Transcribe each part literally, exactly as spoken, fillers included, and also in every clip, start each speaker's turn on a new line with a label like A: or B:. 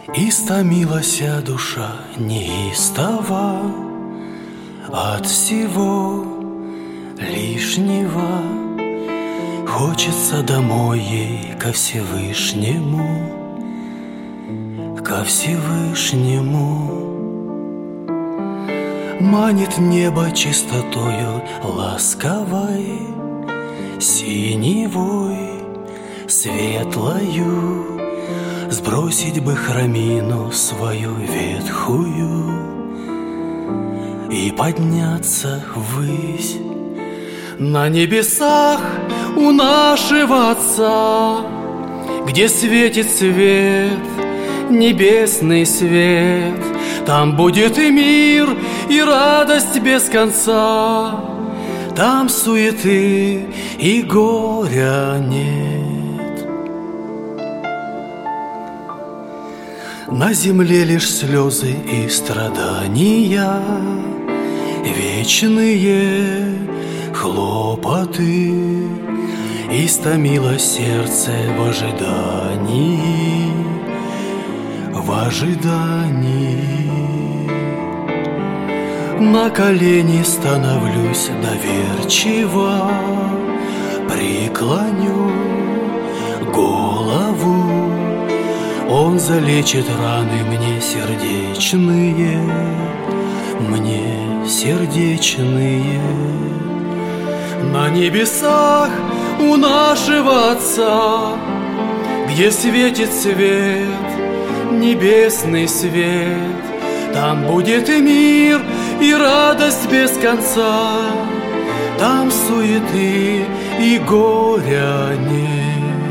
A: Истомилася душа неистово от всего лишнего. Хочется домой ей ко Всевышнему, ко Всевышнему. Манит небо чистотою ласковой, синевой, светлою. Сбросить бы храмину свою ветхую и подняться ввысь. На небесах у нашего Отца, где светит свет, небесный свет, там будет и мир, и радость без конца. Там суеты и горя нет. На земле лишь слезы и страдания, вечные хлопоты. Истомило сердце в ожидании, в ожидании. На колени становлюсь доверчиво, преклоню голову. Он залечит раны мне сердечные, мне сердечные. На небесах у нашего Отца, где светит свет, небесный свет, там будет и мир, и радость без конца. Там суеты и горя нет.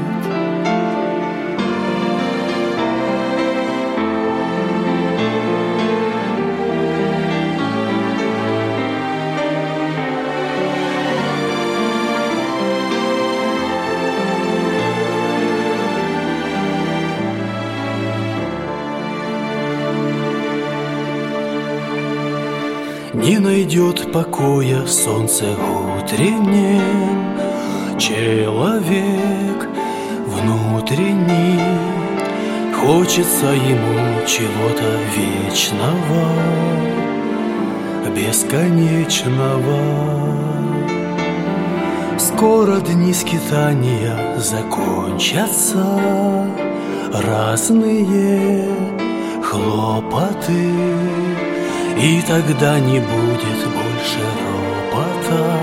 A: Не найдет покоя солнце утренним человек внутренний. Хочется ему чего-то вечного, бесконечного. Скоро дни скитания закончатся, разные хлопоты. И тогда не будет больше ропота,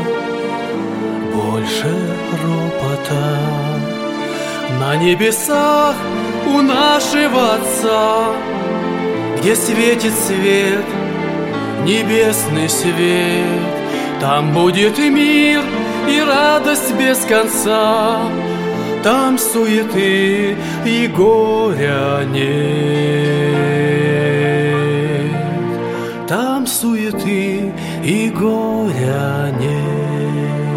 A: больше ропота. На небесах у нашего Отца, где светит свет, небесный свет, там будет и мир, и радость без конца. Там суеты и горя нет. Там суеты и горя нет.